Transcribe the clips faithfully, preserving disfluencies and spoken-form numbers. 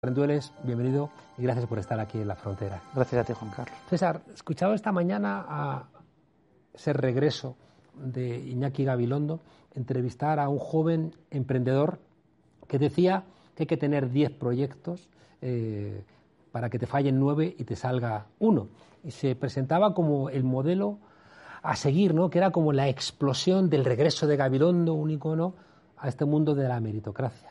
Rendueles, bienvenido y gracias por estar aquí en La Frontera. Gracias a ti, Juan Carlos. César, he escuchado esta mañana a ese regreso de Iñaki Gabilondo entrevistar a un joven emprendedor que decía que hay que tener diez proyectos eh, para que te fallen nueve y te salga uno. Y se presentaba como el modelo a seguir, ¿no? Que era como la explosión del regreso de Gabilondo, un icono a este mundo de la meritocracia.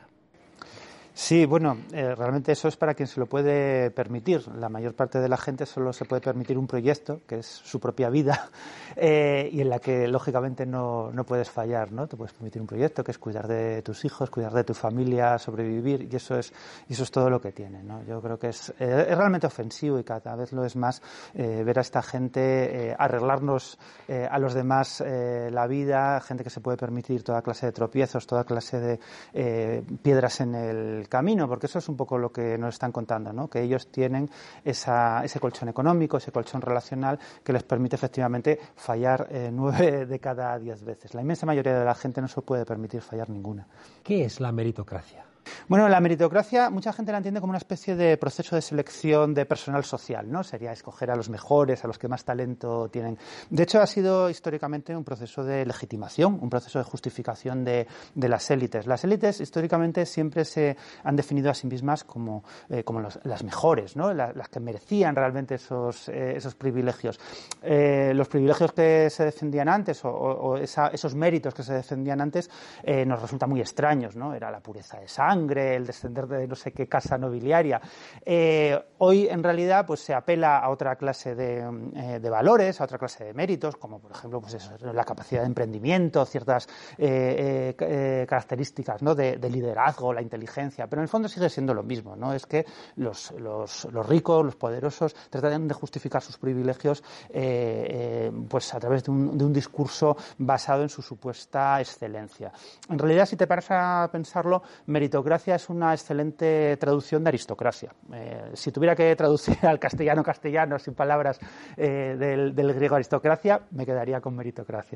Sí, bueno, eh, realmente eso es para quien se lo puede permitir. La mayor parte de la gente solo se puede permitir un proyecto, que es su propia vida, eh, y en la que, lógicamente, no, no puedes fallar, ¿no? Te puedes permitir un proyecto, que es cuidar de tus hijos, cuidar de tu familia, sobrevivir, y eso es, y eso es todo lo que tiene, ¿no? Yo creo que es, eh, es realmente ofensivo y cada vez lo es más eh, ver a esta gente eh, arreglarnos eh, a los demás eh, la vida, gente que se puede permitir toda clase de tropiezos, toda clase de eh, piedras en el camino, porque eso es un poco lo que nos están contando, ¿no? Que ellos tienen esa, ese colchón económico, ese colchón relacional que les permite efectivamente fallar eh, nueve de cada diez veces. La inmensa mayoría de la gente no se puede permitir fallar ninguna. ¿Qué es la meritocracia? Bueno, la meritocracia mucha gente la entiende como una especie de proceso de selección de personal social, ¿no? Sería escoger a los mejores, a los que más talento tienen. De hecho, ha sido históricamente un proceso de legitimación, un proceso de justificación de, de las élites. Las élites históricamente siempre se han definido a sí mismas como, eh, como los, las mejores, ¿no? Las, las que merecían realmente esos, eh, esos privilegios. Eh, los privilegios que se defendían antes o, o, o esa, esos méritos que se defendían antes eh, nos resultan muy extraños, ¿no? Era la pureza de sangre, el descender de no sé qué casa nobiliaria. Eh, hoy, en realidad, pues se apela a otra clase de, eh, de valores, a otra clase de méritos, como por ejemplo pues eso, la capacidad de emprendimiento, ciertas eh, eh, características, ¿no? de, de liderazgo, la inteligencia, pero en el fondo sigue siendo lo mismo, ¿no? Es que los, los, los ricos, los poderosos, tratan de justificar sus privilegios eh, eh, pues a través de un, de un discurso basado en su supuesta excelencia. En realidad, si te paras a pensarlo, meritocracia es una excelente traducción de aristocracia. Eh, si tuviera que traducir al castellano castellano sin palabras eh, del, del griego aristocracia, me quedaría con meritocracia.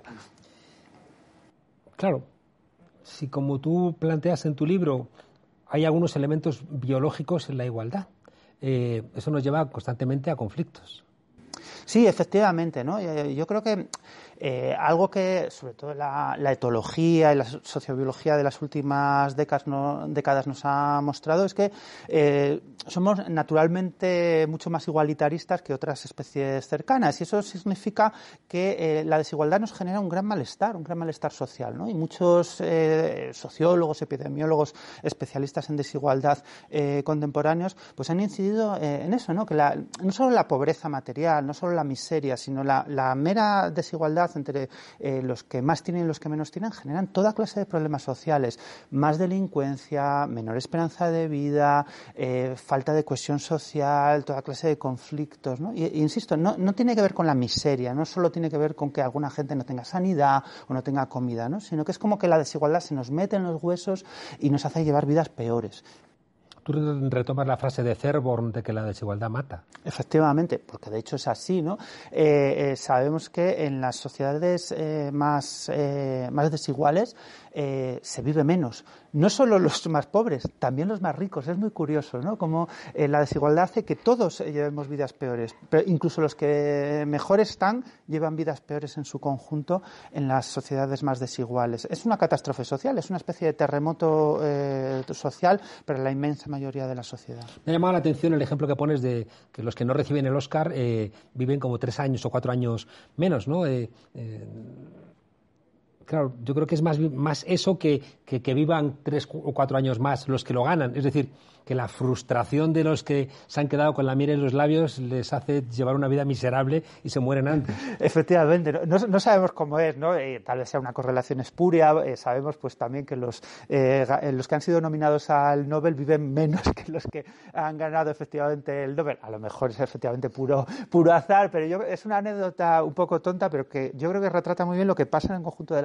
Claro, si como tú planteas en tu libro hay algunos elementos biológicos en la igualdad, eh, eso nos lleva constantemente a conflictos. Sí, efectivamente, ¿no? Yo creo que eh, algo que, sobre todo la, la etología y la sociobiología de las últimas décadas, no, décadas nos ha mostrado es que eh, somos naturalmente mucho más igualitaristas que otras especies cercanas y eso significa que eh, la desigualdad nos genera un gran malestar, un gran malestar social, ¿no? Y muchos eh, sociólogos, epidemiólogos, especialistas en desigualdad eh, contemporáneos, pues han incidido eh, en eso, ¿no? Que la, no solo la pobreza material, no solo la miseria, sino la, la mera desigualdad entre eh, los que más tienen y los que menos tienen generan toda clase de problemas sociales, más delincuencia, menor esperanza de vida, eh, falta de cohesión social, toda clase de conflictos, ¿no? Y, y insisto, no, no tiene que ver con la miseria, no solo tiene que ver con que alguna gente no tenga sanidad o no tenga comida, ¿no? Sino que es como que la desigualdad se nos mete en los huesos y nos hace llevar vidas peores. Tú retomas la frase de Cerborn de que la desigualdad mata. Efectivamente, porque de hecho es así, ¿no? Eh, eh, sabemos que en las sociedades eh, más, eh, más desiguales eh, se vive menos. No solo los más pobres, también los más ricos. Es muy curioso, ¿no? Como eh, la desigualdad hace que todos llevemos vidas peores. Pero incluso los que mejor están llevan vidas peores en su conjunto en las sociedades más desiguales. Es una catástrofe social, es una especie de terremoto eh, social para la inmensa mayoría de la sociedad. Me ha llamado la atención el ejemplo que pones de que los que no reciben el Oscar eh, viven como tres años o cuatro años menos, ¿no? Eh, eh, claro, yo creo que es más, más eso que, que, que vivan tres o cuatro años más los que lo ganan. Es decir, que la frustración de los que se han quedado con la miel en los labios les hace llevar una vida miserable y se mueren antes. Efectivamente, no, no sabemos cómo es, ¿no? Eh, tal vez sea una correlación espuria, eh, sabemos pues también que los, eh, los que han sido nominados al Nobel viven menos que los que han ganado efectivamente el Nobel. A lo mejor es efectivamente puro, puro azar, pero yo, es una anécdota un poco tonta, pero que yo creo que retrata muy bien lo que pasa en el conjunto de la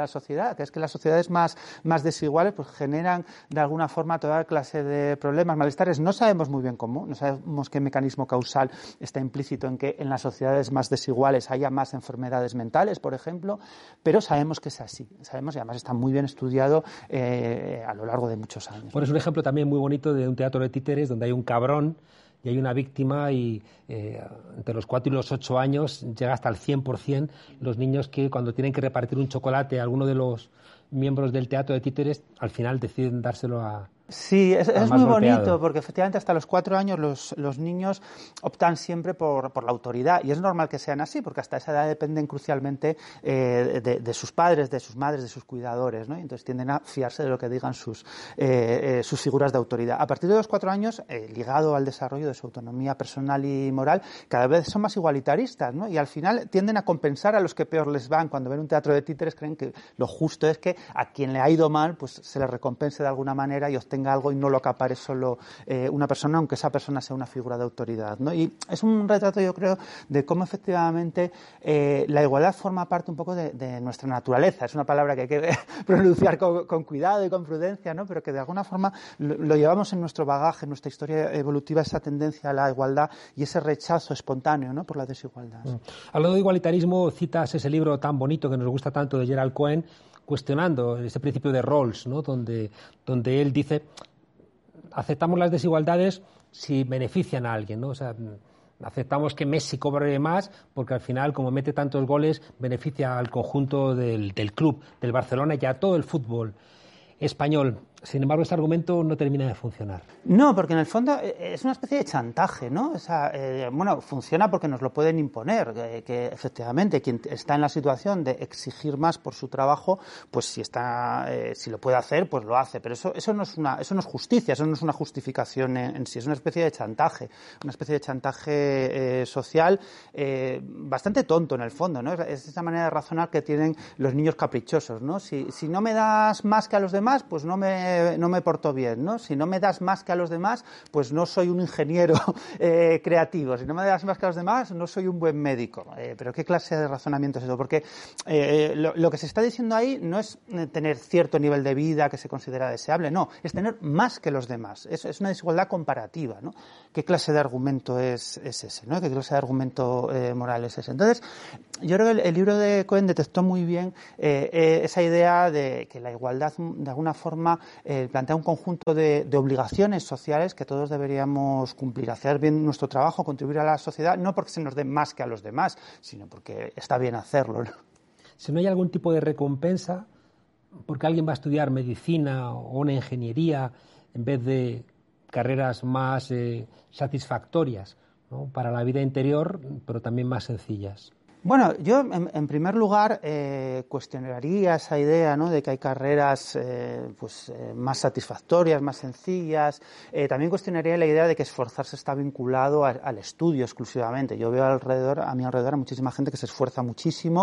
sociedad, que es que las sociedades más, más desiguales pues generan de alguna forma toda clase de problemas, malestares. No sabemos muy bien cómo, no sabemos qué mecanismo causal está implícito en que en las sociedades más desiguales haya más enfermedades mentales, por ejemplo, pero sabemos que es así, sabemos, y además está muy bien estudiado eh, a lo largo de muchos años. Bueno, es un ejemplo también muy bonito de un teatro de títeres donde hay un cabrón y hay una víctima y eh, entre los cuatro y los ocho años llega hasta el cien por ciento los niños que cuando tienen que repartir un chocolate a alguno de los miembros del teatro de títeres, al final deciden dárselo a... Sí, es, es muy golpeado. bonito porque efectivamente hasta los cuatro años los, los niños optan siempre por, por la autoridad y es normal que sean así porque hasta esa edad dependen crucialmente eh, de, de sus padres, de sus madres, de sus cuidadores, ¿no? Y entonces tienden a fiarse de lo que digan sus, eh, eh, sus figuras de autoridad. A partir de los cuatro años, eh, ligado al desarrollo de su autonomía personal y moral, cada vez son más igualitaristas, ¿no? Y al final tienden a compensar a los que peor les van. Cuando ven un teatro de títeres creen que lo justo es que a quien le ha ido mal pues se le recompense de alguna manera y obtenga algo y no lo acapare solo eh, una persona, aunque esa persona sea una figura de autoridad, ¿no? Y es un retrato, yo creo, de cómo efectivamente eh, la igualdad forma parte un poco de, de nuestra naturaleza. Es una palabra que hay que pronunciar con, con cuidado y con prudencia, ¿no? Pero que de alguna forma lo, lo llevamos en nuestro bagaje, en nuestra historia evolutiva, esa tendencia a la igualdad y ese rechazo espontáneo, ¿no?, por la desigualdad. Mm. Hablando de igualitarismo, citas ese libro tan bonito que nos gusta tanto de Gerald Cohen, cuestionando ese principio de Rawls, ¿no?, donde, donde él dice: aceptamos las desigualdades si benefician a alguien, ¿no? O sea, aceptamos que Messi cobre más porque al final, como mete tantos goles, beneficia al conjunto del, del club, del Barcelona y a todo el fútbol español. Sin embargo, este argumento no termina de funcionar. No, porque en el fondo es una especie de chantaje, ¿no? O sea, eh, bueno, funciona porque nos lo pueden imponer, que, que efectivamente quien está en la situación de exigir más por su trabajo, pues si está, eh, si lo puede hacer, pues lo hace. Pero eso, eso no es una, eso no es justicia, eso no es una justificación en, en sí, es una especie de chantaje, una especie de chantaje eh, social eh, bastante tonto en el fondo, ¿no? Es esa manera de razonar que tienen los niños caprichosos, ¿no? Si, si no me das más que a los demás, pues no me no me porto bien, ¿no? Si no me das más que a los demás, pues no soy un ingeniero eh, creativo. Si no me das más que a los demás, no soy un buen médico. Eh, pero ¿qué clase de razonamiento es eso? Porque eh, lo, lo que se está diciendo ahí no es tener cierto nivel de vida que se considera deseable, no, es tener más que los demás. Es, es una desigualdad comparativa, ¿no? ¿Qué clase de argumento es, es ese, ¿no? ¿Qué clase de argumento eh, moral es ese? Entonces, yo creo que el, el libro de Cohen detectó muy bien eh, eh, esa idea de que la igualdad, de alguna forma, Eh, plantea un conjunto de, de obligaciones sociales que todos deberíamos cumplir, hacer bien nuestro trabajo, contribuir a la sociedad, no porque se nos dé más que a los demás, sino porque está bien hacerlo, ¿no? Si no hay algún tipo de recompensa porque alguien va a estudiar medicina o una ingeniería en vez de carreras más eh, satisfactorias, ¿no?, para la vida interior, pero también más sencillas. Bueno, yo en, en primer lugar eh, cuestionaría esa idea, ¿no?, de que hay carreras eh, pues eh, más satisfactorias, más sencillas. Eh, también cuestionaría la idea de que esforzarse está vinculado a, al estudio exclusivamente. Yo veo alrededor, a mi alrededor a muchísima gente que se esfuerza muchísimo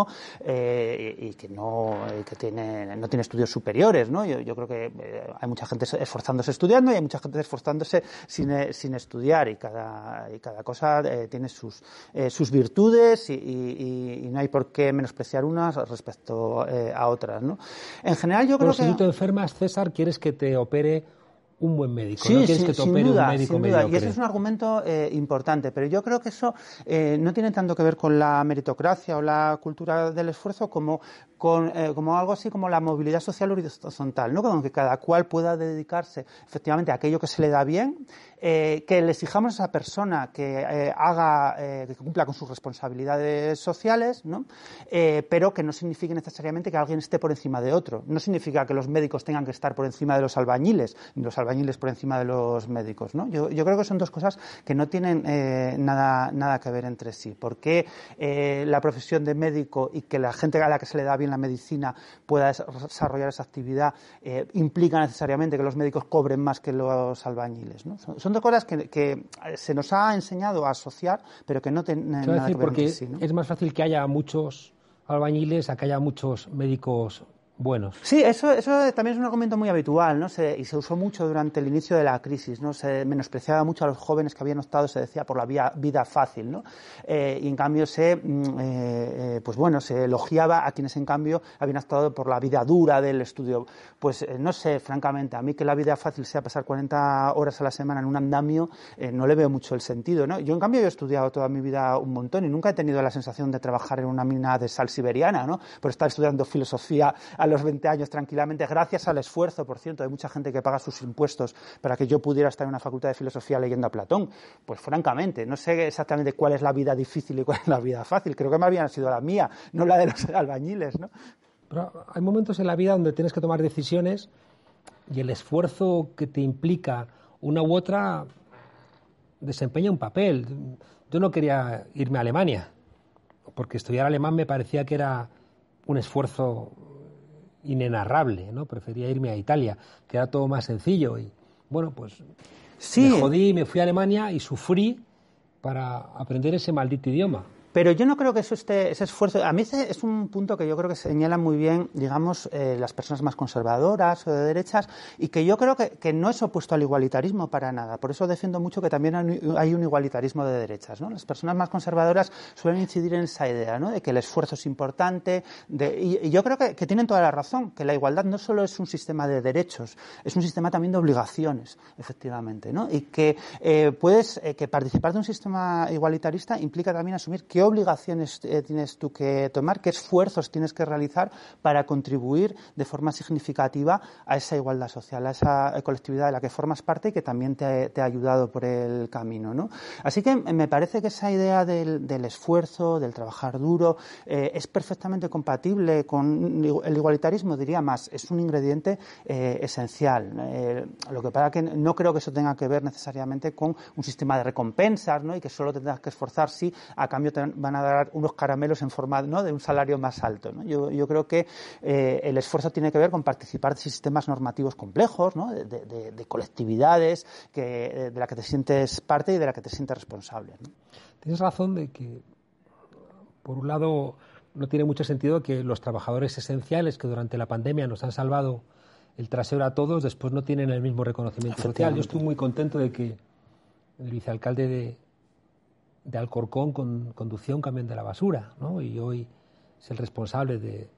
eh, y, y que no eh, que tiene no tiene estudios superiores, ¿no? Yo, yo creo que eh, hay mucha gente esforzándose estudiando y hay mucha gente esforzándose sin, eh, sin estudiar y cada y cada cosa eh, tiene sus eh, sus virtudes y, y y no hay por qué menospreciar unas respecto eh, a otras, ¿no? En general yo creo Pero que... si tú te enfermas, César, quieres que te opere un buen médico, sí, no quieres sin, que te sin opere duda, un médico sin duda. mediocre. Y ese es un argumento eh, importante, pero yo creo que eso eh, no tiene tanto que ver con la meritocracia o la cultura del esfuerzo como con eh, como algo así como la movilidad social horizontal, ¿no? Como que cada cual pueda dedicarse efectivamente a aquello que se le da bien, eh, que le exijamos a esa persona que eh, haga, eh, que cumpla con sus responsabilidades sociales, ¿no? Eh, pero que no signifique necesariamente que alguien esté por encima de otro. No significa que los médicos tengan que estar por encima de los albañiles, ni los albañiles por encima de los médicos, ¿no? Yo, yo creo que son dos cosas que no tienen eh, nada, nada que ver entre sí. ¿Por qué eh, la profesión de médico y que la gente a la que se le da bien la medicina pueda desarrollar esa actividad eh, implica necesariamente que los médicos cobren más que los albañiles, ¿no? Son, son dos cosas que, que se nos ha enseñado a asociar, pero que no tienen nada decir, que ver porque entre sí, ¿no? Es más fácil que haya muchos albañiles a que haya muchos médicos buenos. Sí, eso, eso también es un argumento muy habitual, ¿no? Se, y se usó mucho durante el inicio de la crisis, ¿no? Se menospreciaba mucho a los jóvenes que habían optado, se decía, por la vía, vida fácil, ¿no? Eh, y en cambio se, eh, eh, pues bueno, se elogiaba a quienes en cambio habían optado por la vida dura del estudio. Pues eh, no sé, francamente, a mí que la vida fácil sea pasar cuarenta horas a la semana en un andamio, eh, no le veo mucho el sentido, ¿no? Yo en cambio yo he estudiado toda mi vida un montón y nunca he tenido la sensación de trabajar en una mina de sal siberiana, ¿no? Por estar estudiando filosofía a los veinte años tranquilamente, gracias al esfuerzo, por cierto, de mucha gente que paga sus impuestos para que yo pudiera estar en una facultad de filosofía leyendo a Platón. Pues francamente, no sé exactamente cuál es la vida difícil y cuál es la vida fácil. Creo que más bien ha sido la mía, no la de los albañiles, ¿no? Pero hay momentos en la vida donde tienes que tomar decisiones y el esfuerzo que te implica una u otra desempeña un papel. Yo no quería irme a Alemania, porque estudiar alemán me parecía que era un esfuerzo inenarrable, ¿no? Prefería irme a Italia, que era todo más sencillo. Y bueno, pues sí. Me jodí, me fui a Alemania y sufrí para aprender ese maldito idioma. Pero yo no creo que eso esté, ese esfuerzo... A mí ese es un punto que yo creo que señalan muy bien, digamos, eh, las personas más conservadoras o de derechas, y que yo creo que, que no es opuesto al igualitarismo para nada. Por eso defiendo mucho que también hay un igualitarismo de derechas, ¿no? Las personas más conservadoras suelen incidir en esa idea, ¿no? De que el esfuerzo es importante. De, y, y yo creo que, que tienen toda la razón, que la igualdad no solo es un sistema de derechos, es un sistema también de obligaciones, efectivamente, ¿no? Y que eh, puedes, eh, que participar de un sistema igualitarista implica también asumir que ¿qué obligaciones eh, tienes tú que tomar? ¿Qué esfuerzos tienes que realizar para contribuir de forma significativa a esa igualdad social, a esa colectividad de la que formas parte y que también te, te ha ayudado por el camino, ¿no? Así que me parece que esa idea del, del esfuerzo, del trabajar duro, eh, es perfectamente compatible con el igualitarismo, diría más, es un ingrediente eh, esencial. Eh, lo que pasa es que no creo que eso tenga que ver necesariamente con un sistema de recompensas, ¿no? Y que solo tendrás que esforzar si a cambio te van a dar unos caramelos en forma, ¿no?, de un salario más alto, ¿no? Yo, yo creo que eh, el esfuerzo tiene que ver con participar de sistemas normativos complejos, ¿no?, de, de, de colectividades que, de la que te sientes parte y de la que te sientes responsable, ¿no? Tienes razón de que, por un lado, no tiene mucho sentido que los trabajadores esenciales que durante la pandemia nos han salvado el trasero a todos, después no tienen el mismo reconocimiento social. Yo estoy muy contento de que el vicealcalde de de Alcorcón con, conducía un camión de la basura, ¿no? Y hoy es el responsable de,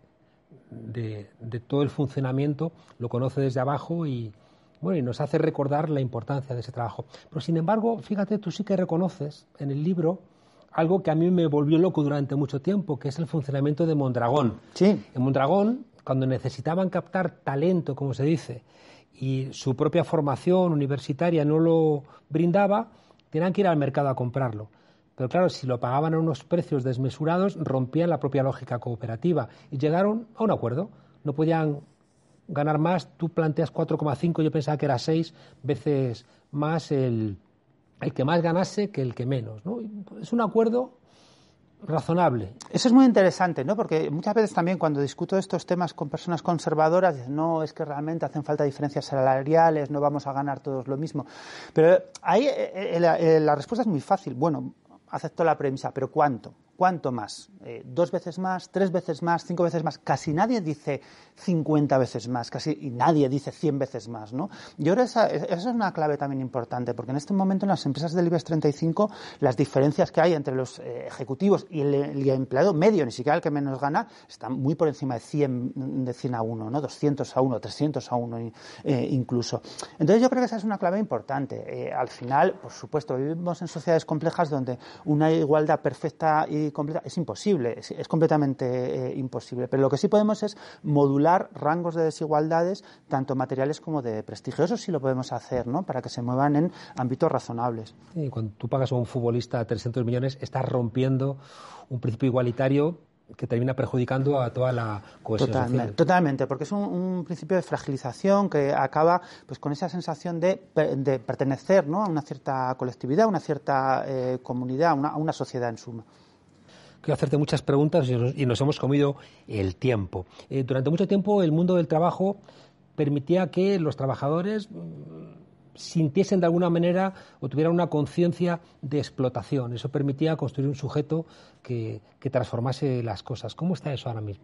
de, de todo el funcionamiento, lo conoce desde abajo y, bueno, y nos hace recordar la importancia de ese trabajo. Pero, sin embargo, fíjate, tú sí que reconoces en el libro algo que a mí me volvió loco durante mucho tiempo, que es el funcionamiento de Mondragón. Sí. En Mondragón, cuando necesitaban captar talento, como se dice, y su propia formación universitaria no lo brindaba, tenían que ir al mercado a comprarlo. Pero claro, si lo pagaban a unos precios desmesurados, rompían la propia lógica cooperativa y llegaron a un acuerdo. No podían ganar más, tú planteas cuatro coma cinco, yo pensaba que era seis veces más el, el que más ganase que el que menos, ¿no? Es un acuerdo razonable. Eso es muy interesante, ¿no? Porque muchas veces también cuando discuto estos temas con personas conservadoras dicen, no, es que realmente hacen falta diferencias salariales, no vamos a ganar todos lo mismo. Pero ahí eh, eh, la, eh, la respuesta es muy fácil. Bueno, acepto la premisa, pero ¿cuánto? ¿Cuánto más? Eh, ¿Dos veces más? ¿Tres veces más? ¿Cinco veces más? Casi nadie dice cincuenta veces más, casi y nadie dice cien veces más, ¿no? Yo creo que esa, esa es una clave también importante, porque en este momento en las empresas del IBEX treinta y cinco las diferencias que hay entre los eh, ejecutivos y el, el empleado medio, ni siquiera el que menos gana, están muy por encima de cien, de cien a uno, ¿no? doscientos a uno, trescientos a uno eh, incluso. Entonces yo creo que esa es una clave importante. Eh, al final, por supuesto, vivimos en sociedades complejas donde una igualdad perfecta y completa es imposible, es, es completamente eh, imposible, pero lo que sí podemos es modular rangos de desigualdades tanto materiales como de prestigio. Eso sí lo podemos hacer, ¿no?, para que se muevan en ámbitos razonables. Sí, cuando tú pagas a un futbolista trescientos millones, estás rompiendo un principio igualitario que termina perjudicando a toda la cohesión totalmente, social. Totalmente, porque es un, un principio de fragilización que acaba pues con esa sensación de, de pertenecer, ¿no?, a una cierta colectividad, a una cierta eh, comunidad, a una, a una sociedad en suma. Quiero hacerte muchas preguntas y nos hemos comido el tiempo. Eh, durante mucho tiempo el mundo del trabajo permitía que los trabajadores sintiesen de alguna manera o tuvieran una conciencia de explotación. Eso permitía construir un sujeto que, que transformase las cosas. ¿Cómo está eso ahora mismo?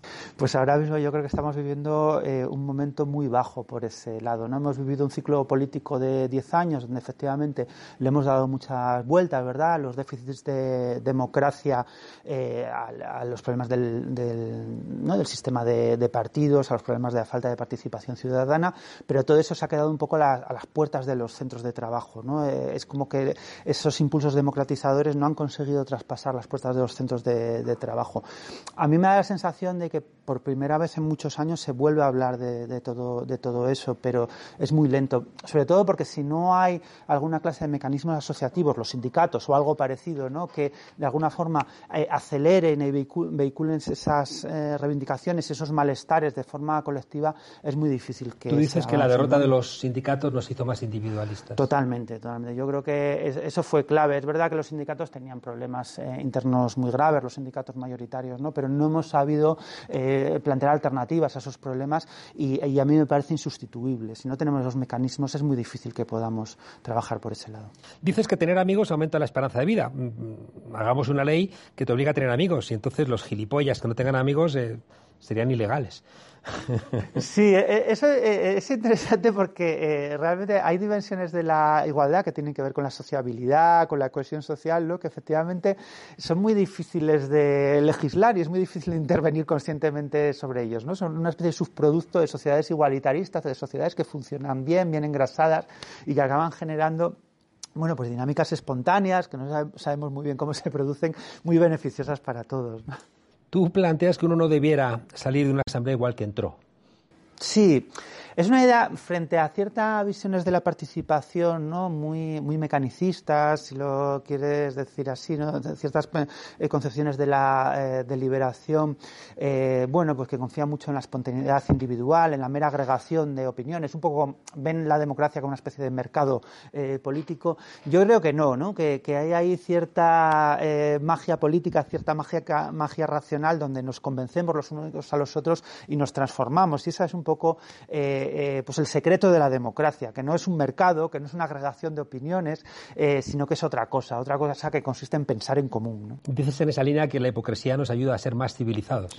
Pues ahora mismo yo creo que estamos viviendo eh, un momento muy bajo por ese lado, ¿no? Hemos vivido un ciclo político de diez años donde efectivamente le hemos dado muchas vueltas, ¿verdad? Los déficits de democracia, eh, a, a los problemas del, del, ¿no? del sistema de, de partidos, a los problemas de la falta de participación ciudadana, pero todo eso se ha quedado un poco la, a las puertas de los centros de trabajo, ¿no? Eh, es como que esos impulsos democratizadores no han conseguido traspasar las puertas de los centros de, de trabajo. A mí me da la sensación de que por primera vez en muchos años se vuelve a hablar de, de, todo, de todo eso, pero es muy lento, sobre todo porque si no hay alguna clase de mecanismos asociativos, los sindicatos o algo parecido, ¿no? que de alguna forma eh, aceleren y vehiculen esas eh, reivindicaciones, esos malestares de forma colectiva, es muy difícil que... Tú dices que la derrota de los sindicatos nos hizo más individualistas. Totalmente, totalmente. Yo creo que es, eso fue clave. Es verdad que los sindicatos tenían problemas eh, internos muy graves, los sindicatos mayoritarios, ¿no? Pero no hemos sabido eh, plantear alternativas a esos problemas y, y a mí me parece insustituible. Si no tenemos los mecanismos es muy difícil que podamos trabajar por ese lado. Dices que tener amigos aumenta la esperanza de vida. Hagamos una ley que te obliga a tener amigos y entonces los gilipollas que no tengan amigos eh, serían ilegales. Sí, eso es interesante porque eh, realmente hay dimensiones de la igualdad que tienen que ver con la sociabilidad, con la cohesión social, ¿no? Que efectivamente son muy difíciles de legislar y es muy difícil intervenir conscientemente sobre ellos, ¿no? Son una especie de subproducto de sociedades igualitaristas, de sociedades que funcionan bien, bien engrasadas y que acaban generando bueno, pues dinámicas espontáneas que no sabemos muy bien cómo se producen, muy beneficiosas para todos, ¿no? Tú planteas que uno no debiera salir de una asamblea igual que entró. Sí, es una idea frente a ciertas visiones de la participación, ¿no? muy, muy mecanicistas, si lo quieres decir así, ¿no? Ciertas eh, concepciones de la eh, deliberación, eh, bueno, pues que confían mucho en la espontaneidad individual, en la mera agregación de opiniones, un poco ven la democracia como una especie de mercado eh, político. Yo creo que no, ¿no? Que, que hay ahí cierta eh, magia política, cierta magia, magia racional donde nos convencemos los unos a los otros y nos transformamos, y esa es un poco eh, eh, pues el secreto de la democracia, que no es un mercado, que no es una agregación de opiniones, eh, sino que es otra cosa, otra cosa que consiste en pensar en común, ¿no? Dices en esa línea que la hipocresía nos ayuda a ser más civilizados.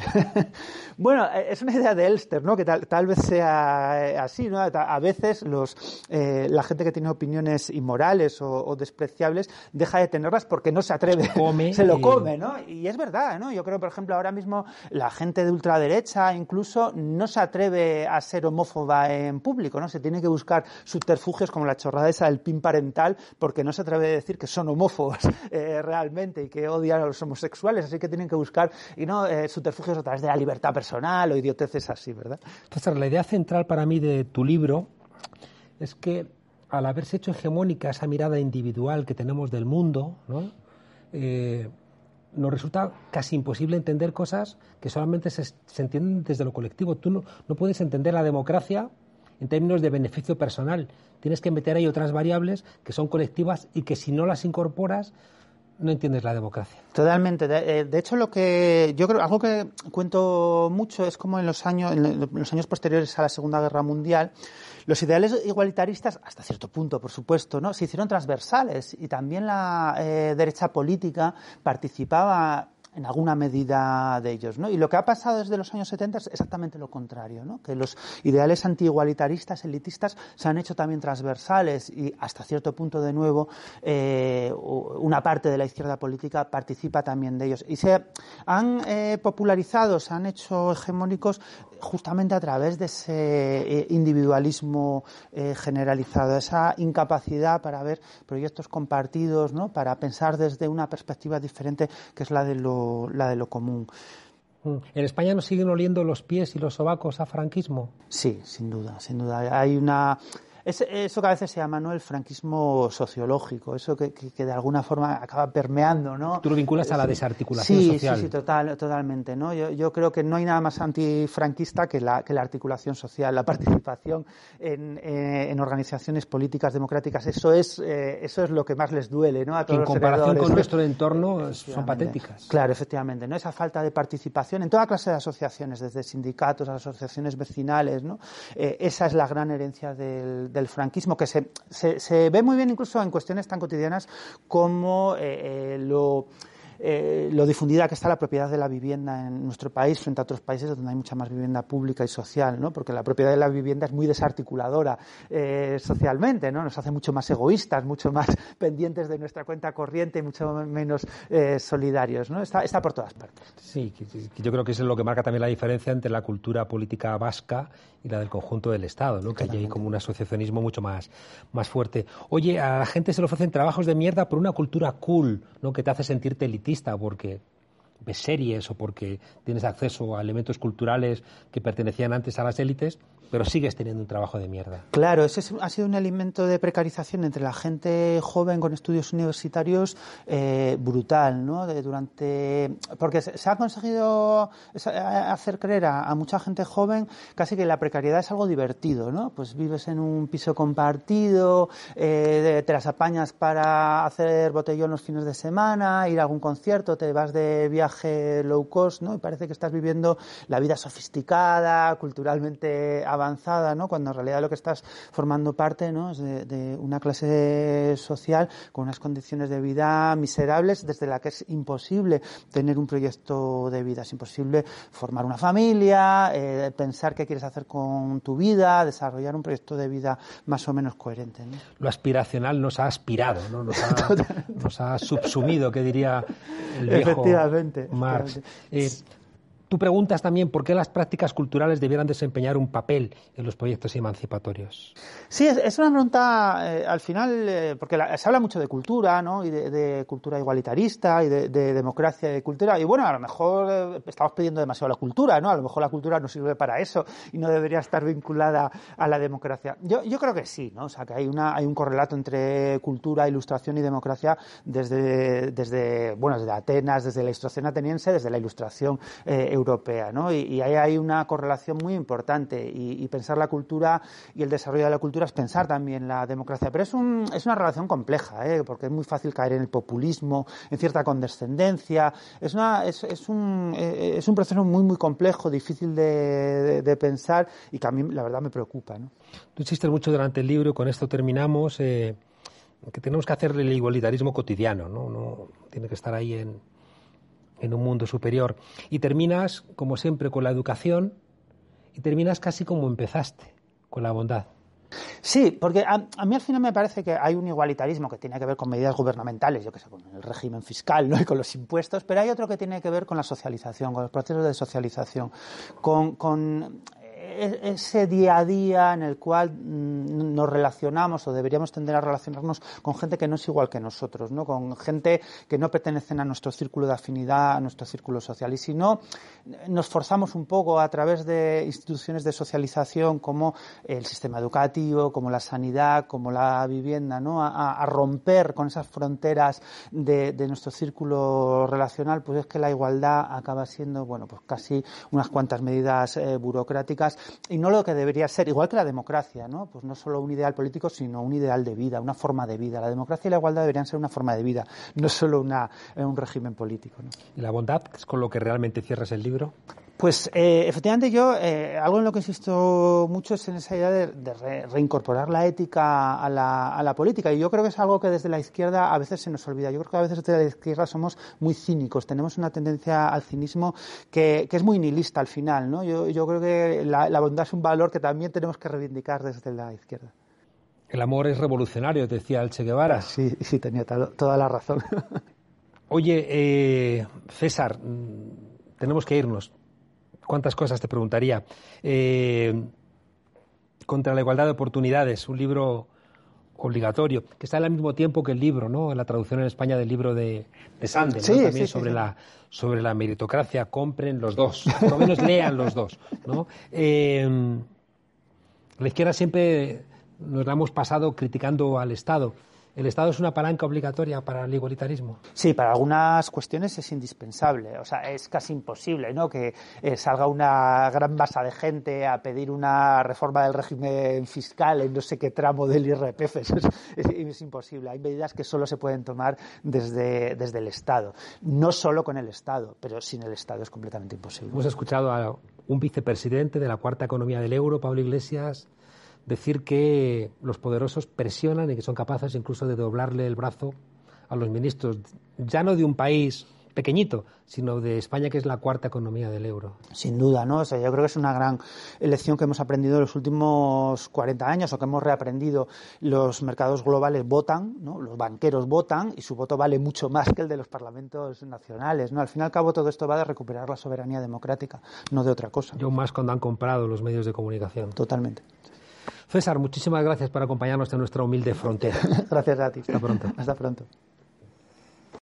Bueno, es una idea de Elster, ¿no? Que tal, tal vez sea así, ¿no? A veces los, eh, la gente que tiene opiniones inmorales o, o despreciables deja de tenerlas porque no se atreve, come, se lo y... come, ¿no? Y es verdad, ¿no? Yo creo, por ejemplo, ahora mismo la gente de ultraderecha incluso no se atreve a ser homófoba en público, ¿no? Se tiene que buscar subterfugios como la chorrada esa del pin parental porque no se atreve a decir que son homófobos eh, realmente y que odian a los homosexuales, así que tienen que buscar y no eh, subterfugios a través de la libertad personal o idioteces así, ¿verdad? Entonces, la idea central para mí de tu libro es que al haberse hecho hegemónica esa mirada individual que tenemos del mundo, ¿no? Eh, nos resulta casi imposible entender cosas que solamente se, se entienden desde lo colectivo. Tú no, no puedes entender la democracia en términos de beneficio personal. Tienes que meter ahí otras variables que son colectivas y que si no las incorporas no entiendes la democracia. Totalmente. De, de hecho, lo que yo creo, algo que cuento mucho es como en los años, en los años posteriores a la Segunda Guerra Mundial, los ideales igualitaristas, hasta cierto punto, por supuesto, ¿no? Se hicieron transversales y también la eh, derecha política participaba en alguna medida de ellos, ¿no? Y lo que ha pasado desde los años setenta es exactamente lo contrario, ¿no? Que los ideales antiigualitaristas, elitistas, se han hecho también transversales y hasta cierto punto, de nuevo, eh, una parte de la izquierda política participa también de ellos. Y se han eh, popularizado, se han hecho hegemónicos justamente a través de ese eh, individualismo eh, generalizado, esa incapacidad para ver proyectos compartidos, ¿no? Para pensar desde una perspectiva diferente, que es la de lo la de lo común. ¿En España nos siguen oliendo los pies y los sobacos a franquismo? Sí, sin duda, sin duda. Hay una... Es, eso que a veces se llama, ¿no?, el franquismo sociológico, eso que, que, que de alguna forma acaba permeando, ¿no? Tú lo vinculas a la desarticulación sí, social. Sí, sí, total, totalmente, ¿no? Yo, yo creo que no hay nada más antifranquista que la, que la articulación social, la participación en, eh, en organizaciones políticas democráticas. Eso es, eh, eso es lo que más les duele, ¿no? A todos en los comparación heredores, con nuestro entorno son patéticas. Claro, efectivamente, ¿no? Esa falta de participación en toda clase de asociaciones, desde sindicatos a asociaciones vecinales, ¿no? Eh, esa es la gran herencia del del franquismo, que se, se, se ve muy bien incluso en cuestiones tan cotidianas como eh, eh, lo eh, lo difundida que está la propiedad de la vivienda en nuestro país frente a otros países donde hay mucha más vivienda pública y social, ¿no? Porque la propiedad de la vivienda es muy desarticuladora eh, socialmente, ¿no? Nos hace mucho más egoístas, mucho más pendientes de nuestra cuenta corriente y mucho menos eh, solidarios, ¿no? Está, está por todas partes. Sí, yo creo que eso es lo que marca también la diferencia entre la cultura política vasca y la del conjunto del Estado, ¿no? Que allí hay como un asociacionismo mucho más, más fuerte. Oye, a la gente se le ofrecen trabajos de mierda por una cultura cool, ¿no? Que te hace sentirte elitista porque ves series o porque tienes acceso a elementos culturales que pertenecían antes a las élites, pero sigues teniendo un trabajo de mierda. Claro, ese es, ha sido un elemento de precarización entre la gente joven con estudios universitarios eh, brutal, ¿no? De, durante porque se, se ha conseguido hacer creer a, a mucha gente joven casi que la precariedad es algo divertido, ¿no? Pues vives en un piso compartido, eh, te las apañas para hacer botellón los fines de semana, ir a algún concierto, te vas de viaje low cost, ¿no? Y parece que estás viviendo la vida sofisticada, culturalmente avanzada, ¿no? Cuando en realidad lo que estás formando parte, ¿no? Es de, de una clase social con unas condiciones de vida miserables desde la que es imposible tener un proyecto de vida, es imposible formar una familia, eh, pensar qué quieres hacer con tu vida, desarrollar un proyecto de vida más o menos coherente, ¿no? Lo aspiracional nos ha aspirado, ¿no? Nos ha, nos ha subsumido, que diría el viejo efectivamente, Marx. Efectivamente. Eh, Tú preguntas también por qué las prácticas culturales debieran desempeñar un papel en los proyectos emancipatorios. Sí, es, es una pregunta, eh, al final, eh, porque la, se habla mucho de cultura, ¿no? Y de, de cultura igualitarista y de, de democracia y de cultura. Y bueno, a lo mejor eh, estamos pidiendo demasiado la cultura, ¿no? A lo mejor la cultura no sirve para eso y no debería estar vinculada a la democracia. Yo, yo creo que sí, ¿no? O sea, que hay, una, hay un correlato entre cultura, ilustración y democracia desde, desde, bueno, desde Atenas, desde la ilustración ateniense, desde la ilustración eh, europea, ¿no? Y, y ahí hay una correlación muy importante y, y pensar la cultura y el desarrollo de la cultura es pensar también la democracia, pero es, un, es una relación compleja, ¿eh? Porque es muy fácil caer en el populismo, en cierta condescendencia, es, una, es, es, un, es un proceso muy muy complejo, difícil de, de, de pensar y que a mí la verdad me preocupa, ¿no? Tú insistes mucho durante el libro y con esto terminamos, eh, que tenemos que hacer el igualitarismo cotidiano, ¿no? No tiene que estar ahí en en un mundo superior. Y terminas, como siempre, con la educación y terminas casi como empezaste, con la bondad. Sí, porque a, a mí al final me parece que hay un igualitarismo que tiene que ver con medidas gubernamentales, yo qué sé, con el régimen fiscal, ¿no? Y con los impuestos, pero hay otro que tiene que ver con la socialización, con los procesos de socialización, con... con ese día a día en el cual nos relacionamos o deberíamos tender a relacionarnos con gente que no es igual que nosotros, ¿no? Con gente que no pertenecen a nuestro círculo de afinidad, a nuestro círculo social. Y si no, nos forzamos un poco a través de instituciones de socialización como el sistema educativo, como la sanidad, como la vivienda, ¿no? A, a romper con esas fronteras de, de nuestro círculo relacional, pues es que la igualdad acaba siendo, bueno, pues casi unas cuantas medidas eh, burocráticas y no lo que debería ser, igual que la democracia, ¿no? Pues no solo un ideal político, sino un ideal de vida, una forma de vida. La democracia y la igualdad deberían ser una forma de vida, no solo una, un régimen político, ¿no? ¿Y la bondad es con lo que realmente cierras el libro? Pues eh, efectivamente yo, eh, algo en lo que insisto mucho es en esa idea de, de re, reincorporar la ética a la, a la política, y yo creo que es algo que desde la izquierda a veces se nos olvida. Yo creo que a veces desde la izquierda somos muy cínicos, tenemos una tendencia al cinismo que, que es muy nihilista al final, ¿no? Yo, yo creo que la, la bondad es un valor que también tenemos que reivindicar desde la izquierda. El amor es revolucionario, decía el Che Guevara. Sí, sí, tenía tal, toda la razón. Oye, eh, César, tenemos que irnos. ¿Cuántas cosas te preguntaría? Eh, contra la igualdad de oportunidades, un libro obligatorio, que está al mismo tiempo que el libro, ¿no? La traducción en España del libro de, de Sandel, sí, ¿no? También sí, sobre, sí, la, sobre la meritocracia. Compren los dos, por lo menos lean los dos, ¿no? Eh, la izquierda siempre nos la hemos pasado criticando al Estado. ¿El Estado es una palanca obligatoria para el igualitarismo? Sí, para algunas cuestiones es indispensable. O sea, es casi imposible, ¿no? Que eh, salga una gran masa de gente a pedir una reforma del régimen fiscal en no sé qué tramo del I R P F. Eso es, es, es imposible. Hay medidas que solo se pueden tomar desde, desde el Estado. No solo con el Estado, pero sin el Estado es completamente imposible. Hemos escuchado a un vicepresidente de la cuarta economía del euro, Pablo Iglesias, decir que los poderosos presionan y que son capaces incluso de doblarle el brazo a los ministros, ya no de un país pequeñito, sino de España, que es la cuarta economía del euro. Sin duda, ¿no? O sea, yo creo que es una gran lección que hemos aprendido en los últimos cuarenta años, o que hemos reaprendido. Los mercados globales votan, ¿no? Los banqueros votan y su voto vale mucho más que el de los parlamentos nacionales, ¿no? Al fin y al cabo, todo esto va de recuperar la soberanía democrática, no de otra cosa. Yo más cuando han comprado los medios de comunicación. Totalmente. César, muchísimas gracias por acompañarnos en nuestra humilde frontera. Gracias a ti. Hasta pronto. Hasta pronto.